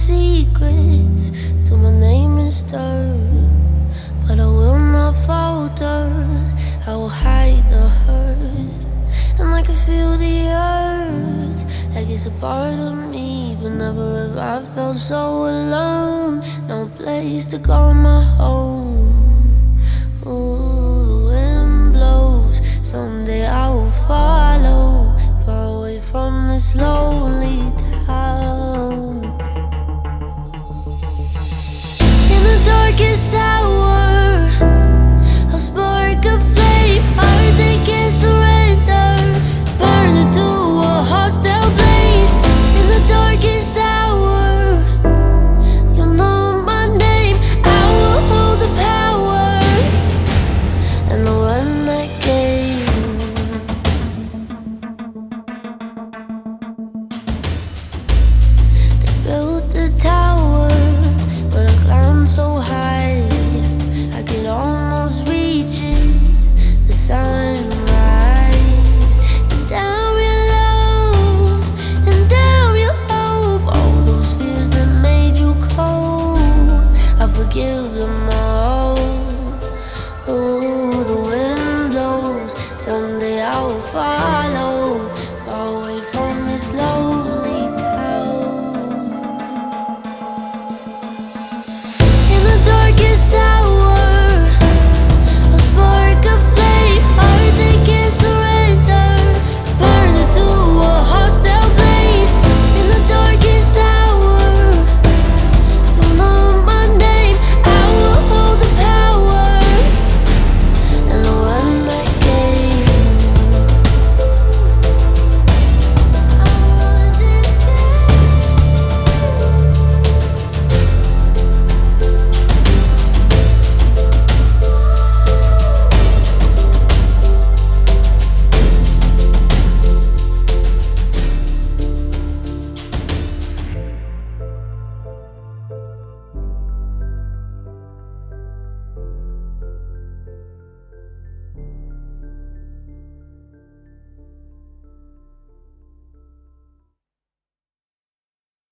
secrets till my name is dirt. But I will not falter, I will hide the hurt. And I can feel the earth like it's a part of me, but never have I felt so alone. No place to call my home. Ooh, the wind blows, someday I will follow, far away from this lonely town. In the darkest hour, I'll spark a flame, heart that can't surrender, burn it to a hostile place. In the darkest hour, you'll know my name, I will hold the power, and I'll run that game. They built a tower, but I climbed so high I could almost reach it. The sunrise, and down your love, and down your hope. All those fears that made you cold, I forgive them all. Oh, the wind blows, someday I will fall.